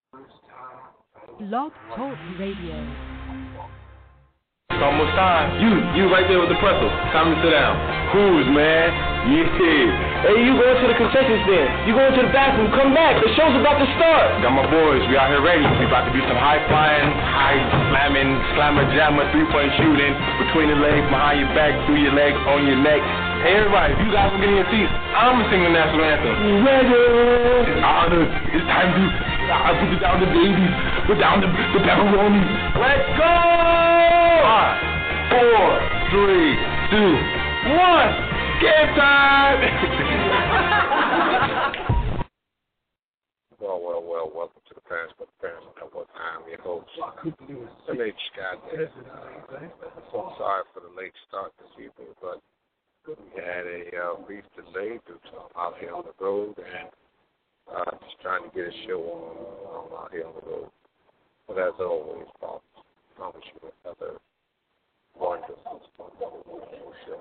Blog Talk Radio. It's almost time. You right there with the pretzel. Time to sit down. Who's, man? Yeah. Hey, you going to the concession stand. You going to the bathroom. Come back. The show's about to start. Got my boys. We out here ready. We about to be some high flying, high slamming, slammer jammer, 3-point shooting between the legs, behind your back, through your legs, on your neck. Hey, everybody, if you guys will get in your seats, I'm gonna sing the national anthem. Ready? It's honored. It's time to put it down the babies, put down the pepperoni. Let's go! 5, 4, 3, 2, 1. Game time! Well, welcome to the Parents for the Parents Network. I'm your host, M.H. Scott. So sorry for the late start this evening, but we had a brief delay due to I'm out here on the road and just trying to get a show on out here on the road. But as always, I promise you another wonderful show.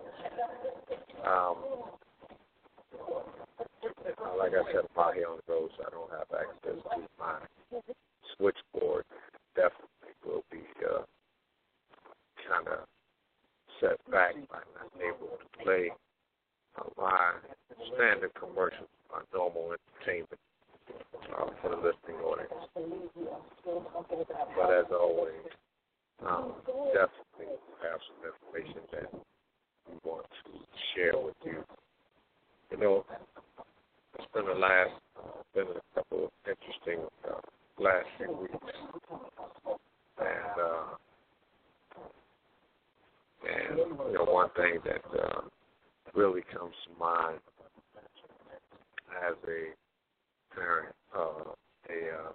Like I said, I'm out here on the road, so I don't have access to my switchboard. Definitely will be kind of set back by not able to play my standard commercials, my normal entertainment for the listening audience. But as always, definitely have some information that we want to share with you. You know, it's been been a couple of interesting last few weeks, and you know, one thing that really comes to mind as a parent of a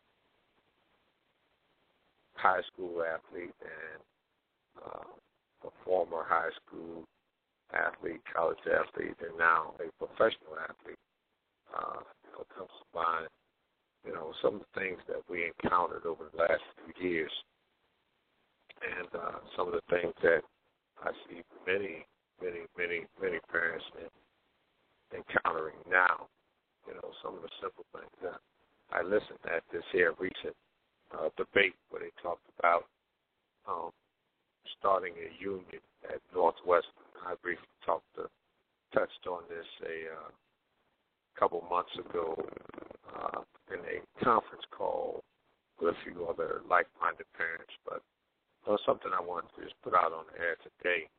high school athlete and a former high school athlete, college athlete, and now a professional athlete, you know, comes to mind, you know, some of the things that we encountered over the last few years, and some of the things that I see many parents encountering now. You know, some of the simple things that I listened at this here recent debate where they talked about starting a union at Northwestern. I briefly touched on this a couple months ago in a conference call with a few other like-minded parents, but it was something I wanted to just put out on the air today,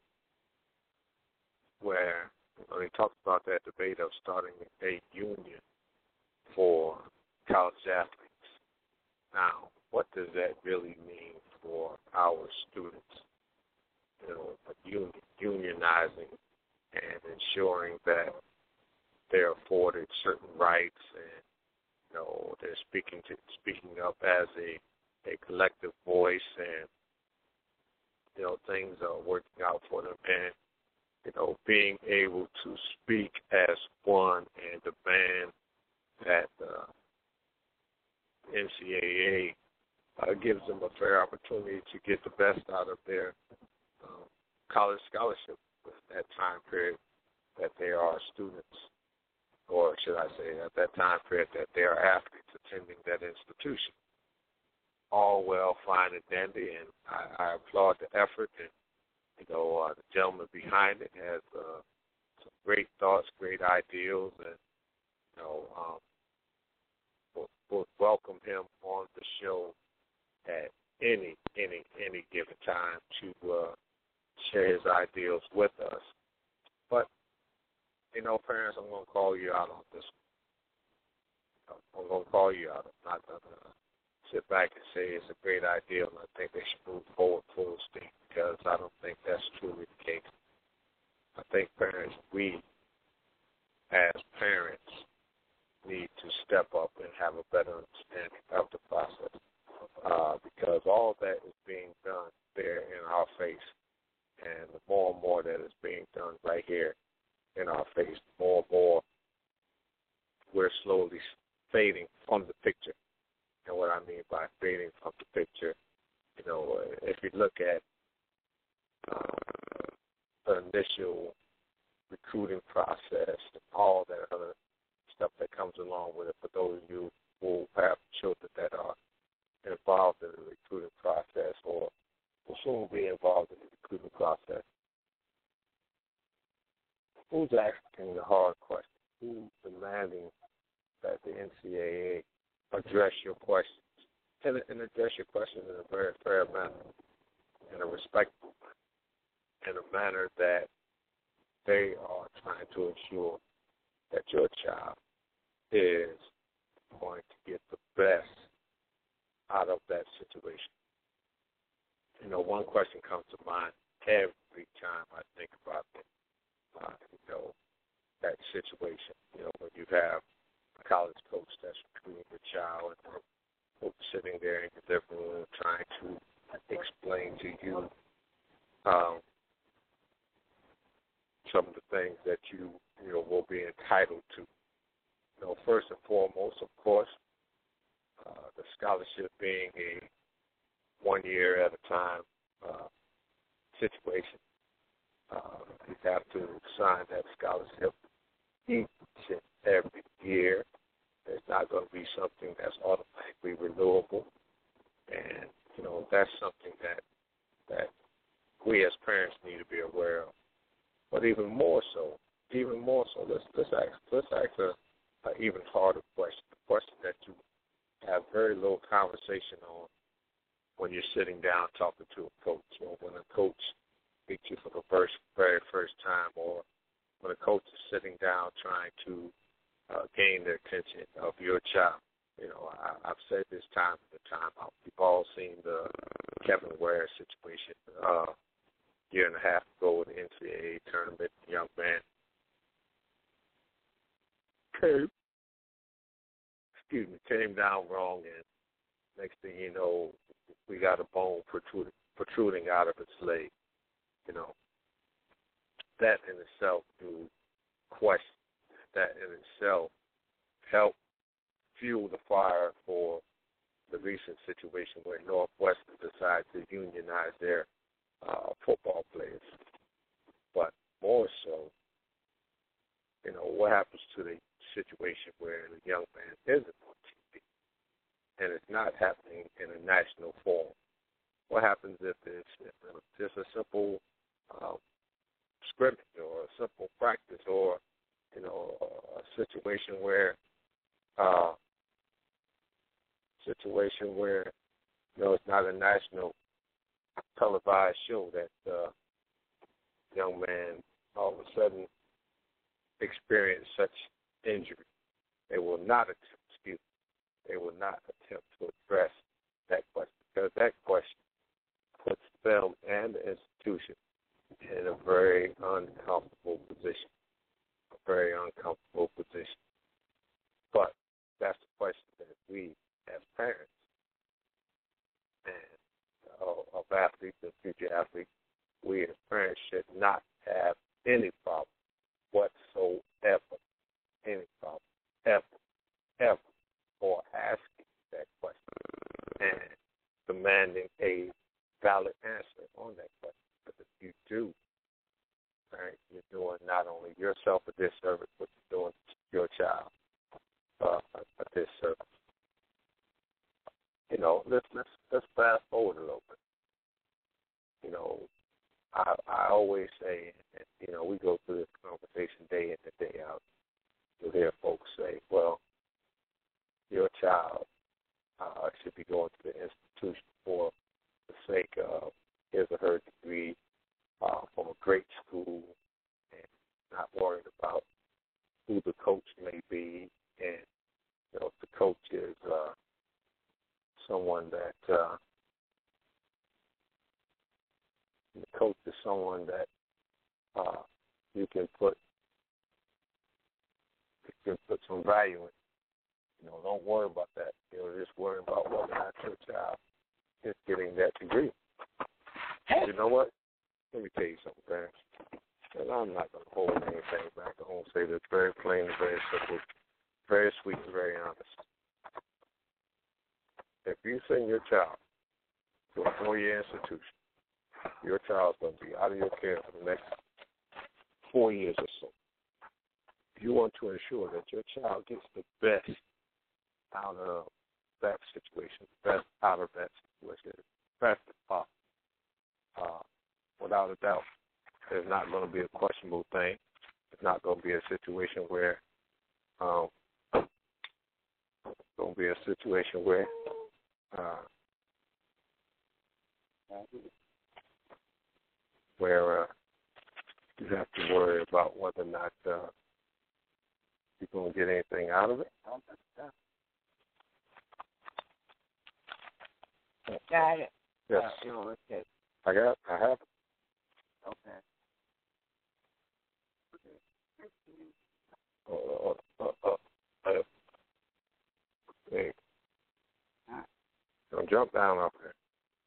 where they talked about that debate of starting a union for college athletes. Now, what does that really mean for our students? You know, unionizing and ensuring that they're afforded certain rights, and you know, they're speaking up as a collective voice, and you know, things are working out for them, and you know, being able to speak as one and demand that NCAA gives them a fair opportunity to get the best out of their college scholarship with that time period that they are students, or should I say at that time period that they are athletes attending that institution. All well, fine, and dandy, and I applaud the effort, and you know, the gentleman behind it has some great thoughts, great ideals, and you know, we'll welcome him on the show at any given time to share his ideals with us. But you know, parents, I'm going to call you out on this one. I'm going to call you out. I'm not going to sit back and say it's a great idea and I think they should move forward full steam, because I don't think that's truly the case. I think parents, we as parents need to step up and have a better understanding of the process, because all that is being done there in our face, and the more and more that is being done right here in our face, the more and more we're slowly fading from the picture. And what I mean by fading from the picture, you know, if you look at the initial recruiting process and all that other stuff that comes along with it, for those of you who have children that are who's asking the hard question? Who's demanding that the NCAA address your questions and address your questions in a very fair manner, in a respectful manner, in a manner that they are trying to ensure that your child is going to get the best out of that situation. You know, one question comes to mind every time I think about it. That situation. When you have a college coach that's recruiting the child and the coach sitting there in the living room trying to explain to you some of the things that you will be entitled to. First and foremost, of course, the scholarship being a 1 year at a time situation. You have to sign that scholarship each and every year. It's not going to be something that's automatically renewable. And, that's something that we as parents need to be aware of. But even more so, let's ask an even harder question, a question that you have very little conversation on when you're sitting down talking to a coach, or when a coach meets you for the very first time, or when a coach is sitting down trying to gain the attention of your child. I've said this time and time out. We've all seen the Kevin Ware situation a year and a half ago in the NCAA tournament. The young man came down wrong, and next thing you know, we got a bone protruding out of his leg. That in itself drew question. That in itself helped fuel the fire for the recent situation where Northwestern decided to unionize their football players. But more so, what happens to the situation where the young man isn't on TV and it's not happening in a national forum? What happens if it's just a simple scrimmage or a simple practice, or a situation where it's not a national televised show that young man all of a sudden experienced such injury? They will not attempt to address that question, because that question puts them and the institution in a very uncomfortable position. But that's the question that we, as parents and of athletes and future athletes, we as parents should not have any problem whatsoever, ever, for asking that question and demanding a valid answer on that question. But if you do, you're doing not only yourself a disservice, but you're doing your child a disservice. Let's fast forward a little bit. I always say, we go through this conversation day in and day out. You'll hear folks say, well, your child should be going to the institution for the sake of his or her degree from a great school, and not worried about who the coach may be, and if the coach is someone that you can put some value in. Don't worry about that. Just worry about whether or not your child is getting that degree. You know what? Let me tell you something, parents. And I'm not going to hold anything back. I'm going to say this very plain, very simple, very sweet, and very honest. If you send your child to a 4-year institution, your child's going to be out of your care for the next 4 years or so. You want to ensure that your child gets the best out of that situation, best out of that situation, best as possible. Without a doubt, there's not going to be a questionable thing. It's not going to be a situation where you have to worry about whether or not you're going to get anything out of it. Got it. Yes. Okay. I have it. Okay. Hey. Don't jump down up there.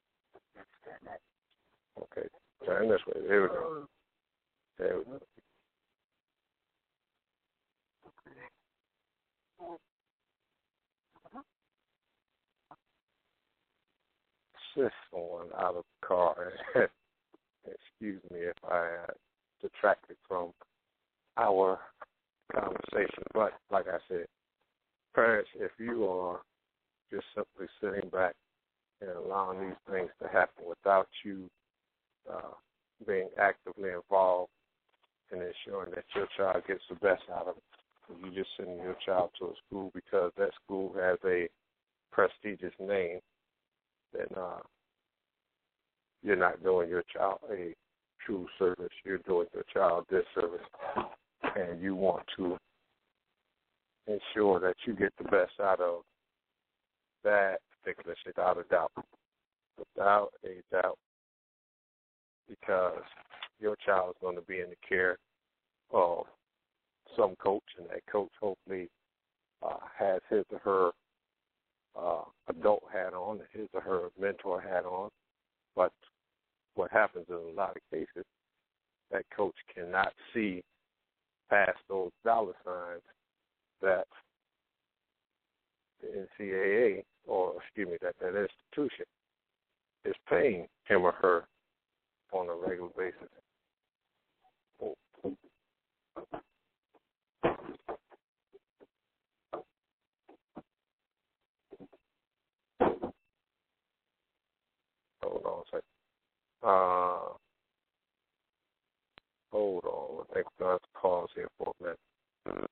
Okay. Turn this way. There we go. There we go. Assist someone out of the car. Excuse me if I detracted from our conversation. But like I said, parents, if you are just simply sitting back and allowing these things to happen without you being actively involved in ensuring that your child gets the best out of it, you just sending your child to a school because that school has a prestigious name, then you're not doing your child a true service. You're doing your child a disservice, and you want to ensure that you get the best out of that particular shit, without a doubt. Without a doubt. Because your child is going to be in the care of some coach, and that coach hopefully has his or her adult hat on, his or her mentor hat on. But what happens in a lot of cases, that coach cannot see past those dollar signs that the NCAA, or that institution is paying him or her on a regular basis. Hold on a second. Hold on. I think we're going to have to pause here for a minute.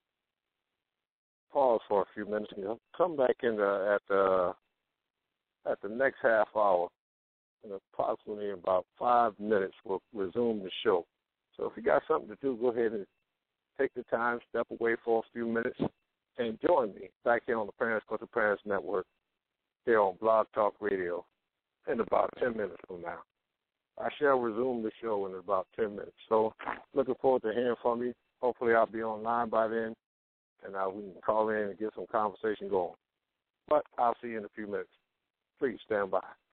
Pause for a few minutes. And come back in at the next half hour. And approximately in about 5 minutes, we'll resume the show. So if you got something to do, go ahead and take the time, step away for a few minutes, and join me back here on the Parents Go to Parents Network here on Blog Talk Radio in about 10 minutes from now. I shall resume the show in about 10 minutes. So looking forward to hearing from you. Hopefully I'll be online by then, and we can call in and get some conversation going. But I'll see you in a few minutes. Please stand by.